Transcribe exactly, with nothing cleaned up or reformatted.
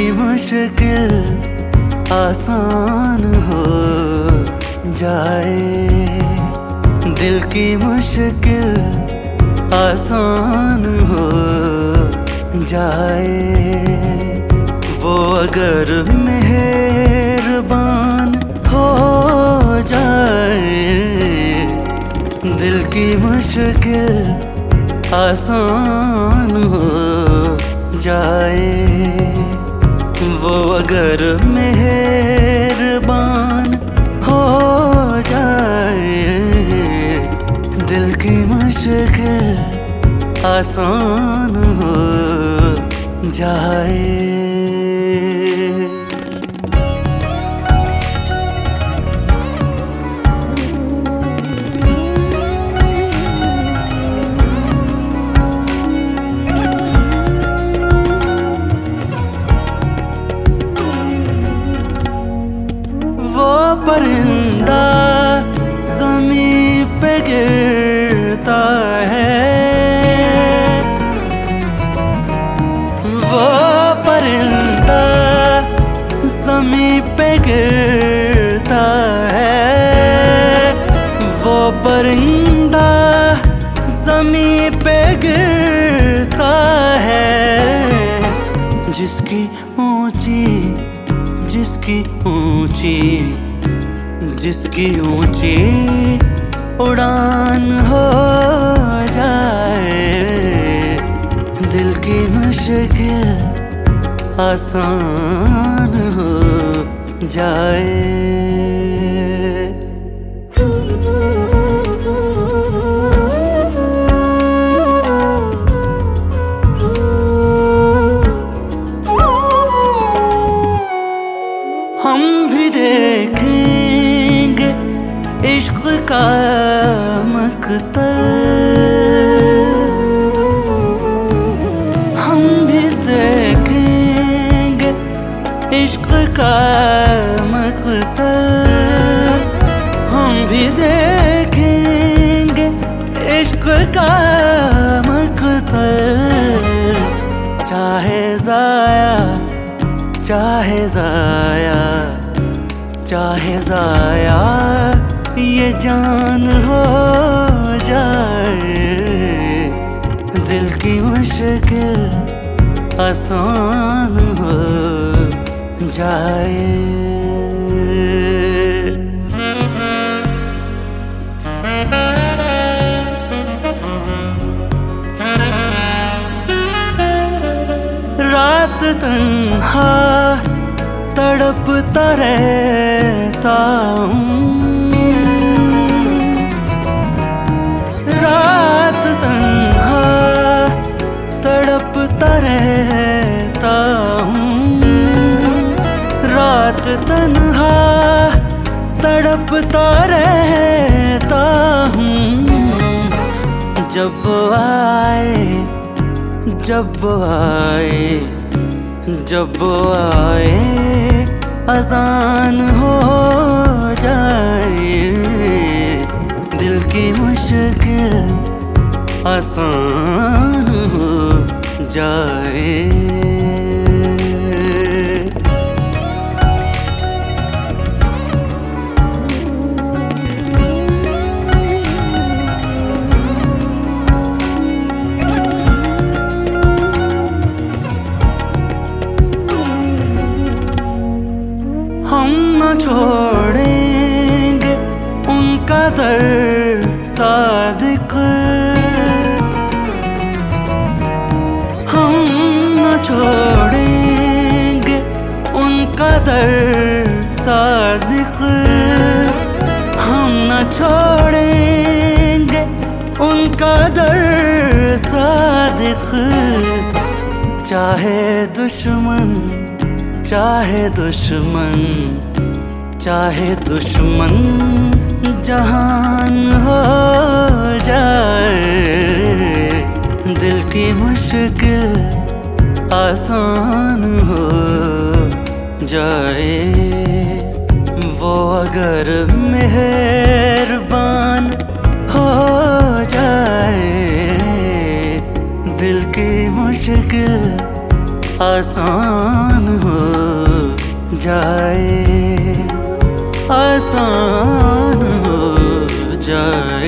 मुश्किल आसान हो जाए, दिल की मुश्किल आसान हो जाए। वो अगर मेहरबान हो जाए, दिल की मुश्किल आसान हो जाए। वो अगर मेहरबान हो जाए, दिल की मुश्किल आसान हो जाए। वो परिंदा ज़मीं पे गिरता है, वो परिंदा ज़मीं पे गिरता है, वो परिंदा ज़मीं पे गिरता है। जिसकी ऊंची जिसकी ऊंची जिसकी ऊंची उड़ान हो जाए, दिल की मुश्किल आसान हो जाए। हम भी देखेंगे इश्क का मकतल, हम भी देखेंगे इश्क का मकतल, हम भी देखेंगे इश्क का मकतल। चाहे ज़ाया चाहे ज़ाया चाहे ज़ाया ये जान हो जाए, दिल की मुश्किल आसान हो जाए। रात तन्हा तड़पता रहता हूँ, रात तन्हा तड़पता रहता हूँ, रात तन्हा तड़पता रहता हूँ। जब वो आए जब वो आए जब वो आए अज़ान हो जाए, दिल की मुश्किल आसान हो जाए। हम न छोड़ेंगे उनका दर सादिक, हम न छोड़ेंगे उनका दर सादिक, हम न छोड़ेंगे उनका दर सादिक। चाहे दुश्मन चाहे दुश्मन चाहे दुश्मन जहान हो जाए, दिल की मुश्किल आसान हो जाए। वो अगर मेहरबान हो जाए, दिल की मुश्किल आसान हो जाए, आसान हो जाए।